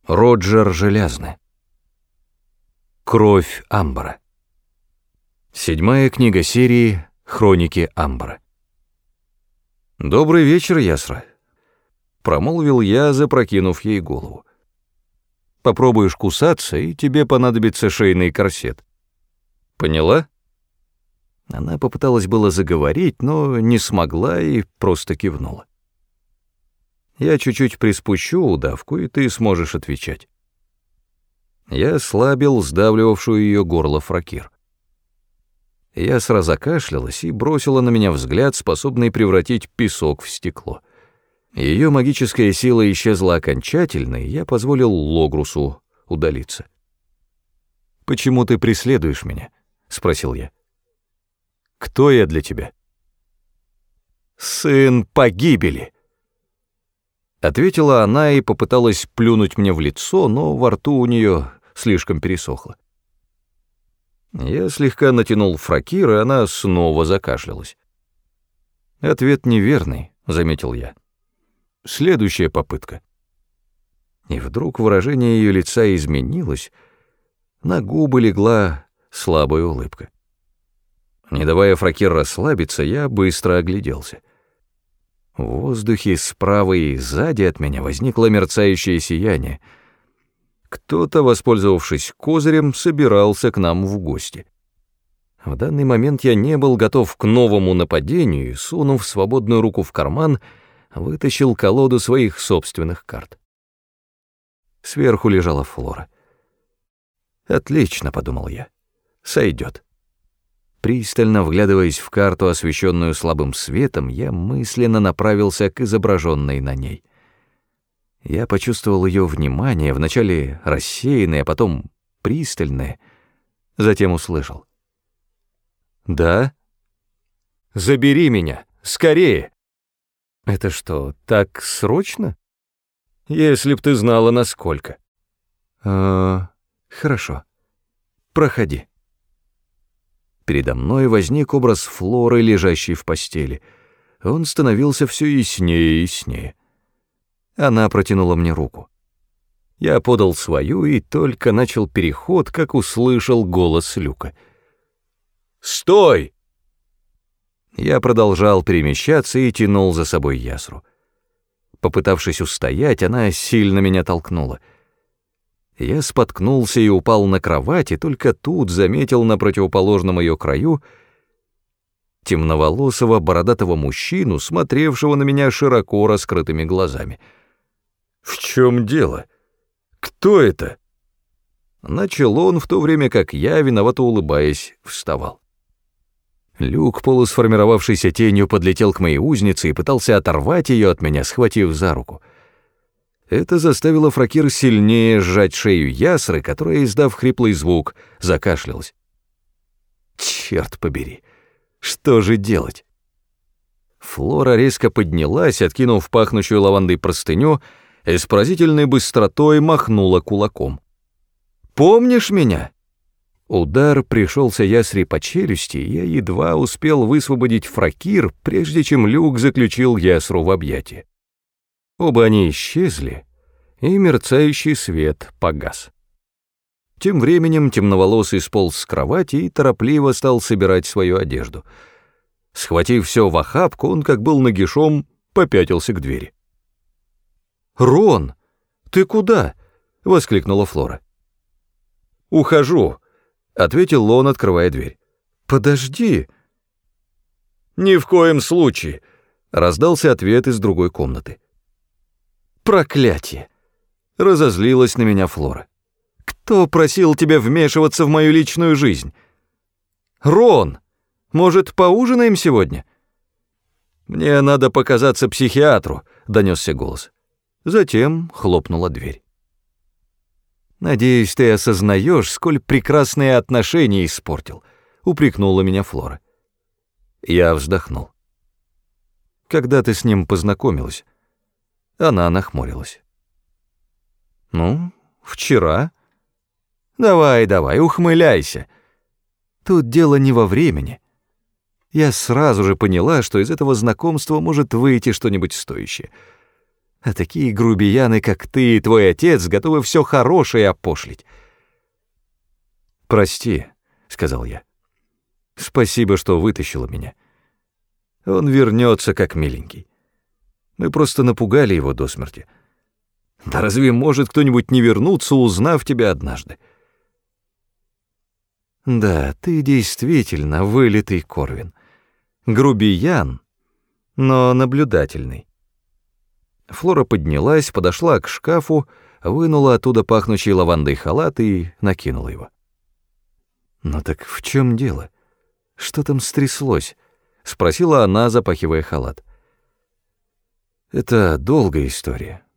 Роджер Желязный. Кровь Амбара. 7-я книга серии «Хроники Амбара». «Добрый вечер, Ясра», — промолвил я, запрокинув ей голову. «Попробуешь кусаться, и тебе понадобится шейный корсет. Поняла?» Она попыталась было заговорить, но не смогла и просто кивнула. «Я чуть-чуть приспущу удавку, и ты сможешь отвечать». Я ослабил сдавливавшую ее горло фракир. Ясра закашлялась и бросила на меня взгляд, способный превратить песок в стекло. Ее магическая сила исчезла окончательно, и я позволил Логрусу удалиться. «Почему ты преследуешь меня?» — спросил я. «Кто я для тебя?» «Сын погибели», — ответила она и попыталась плюнуть мне в лицо, но во рту у нее слишком пересохло. Я слегка натянул фракир, и она снова закашлялась. «Ответ неверный», — заметил я. «Следующая попытка». И вдруг выражение ее лица изменилось, на губы легла слабая улыбка. Не давая фракир расслабиться, я быстро огляделся. В воздухе справа и сзади от меня возникло мерцающее сияние. Кто-то, воспользовавшись козырем, собирался к нам в гости. В данный момент я не был готов к новому нападению и, сунув свободную руку в карман, вытащил колоду своих собственных карт. Сверху лежала Флора. «Отлично», — подумал я, — «сойдет». Пристально вглядываясь в карту, освещенную слабым светом, я мысленно направился к изображенной на ней. Я почувствовал ее внимание, вначале рассеянное, а потом пристальное, затем услышал. «Да? Забери меня, скорее!» «Это что, так срочно? Если б ты знала, насколько». «Хорошо. Проходи». Передо мной возник образ Флоры, лежащей в постели. Он становился все яснее и яснее. Она протянула мне руку. Я подал свою и только начал переход, как услышал голос Люка. «Стой!» Я продолжал перемещаться и тянул за собой Ясру. Попытавшись устоять, она сильно меня толкнула. Я споткнулся и упал на кровать, и только тут заметил на противоположном ее краю темноволосого бородатого мужчину, смотревшего на меня широко раскрытыми глазами. «В чем дело? Кто это?» Начал он, в то время как я, виновато улыбаясь, вставал. Люк, полусформировавшийся тенью, подлетел к моей узнице и пытался оторвать ее от меня, схватив за руку. Это заставило фракир сильнее сжать шею Ясры, которая, издав хриплый звук, закашлялась. «Черт побери! Что же делать?» Флора резко поднялась, откинув пахнущую лавандой простыню, и с поразительной быстротой махнула кулаком. «Помнишь меня?» Удар пришелся Ясре по челюсти, и я едва успел высвободить фракир, прежде чем Люк заключил Ясру в объятия. Оба они исчезли, и мерцающий свет погас. Тем временем темноволосый сполз с кровати и торопливо стал собирать свою одежду. Схватив все в охапку, он, как был нагишом, попятился к двери. «Рон, ты куда?» — воскликнула Флора. «Ухожу», — ответил он, открывая дверь. «Подожди». «Ни в коем случае», — раздался ответ из другой комнаты. «Проклятие!» — разозлилась на меня Флора. «Кто просил тебя вмешиваться в мою личную жизнь? Рон, может, поужинаем сегодня?» «Мне надо показаться психиатру», — донесся голос. Затем хлопнула дверь. «Надеюсь, ты осознаешь, сколь прекрасные отношения испортил», — упрекнула меня Флора. Я вздохнул. «Когда ты с ним познакомилась?» Она нахмурилась. «Ну, вчера». «Давай, ухмыляйся. Тут дело не во времени. Я сразу же поняла, что из этого знакомства может выйти что-нибудь стоящее. А такие грубияны, как ты и твой отец, готовы все хорошее опошлить. «Прости», — сказал я. «Спасибо, что вытащила меня. Он вернется как миленький. Мы просто напугали его до смерти. Да разве может кто-нибудь не вернуться, узнав тебя однажды?» «Да, ты действительно вылитый Корвин. Грубиян, но наблюдательный». Флора поднялась, подошла к шкафу, вынула оттуда пахнущий лавандой халат и накинула его. «Ну так в чем дело? Что там стряслось?» — спросила она, запахивая халат. «Это долгая история.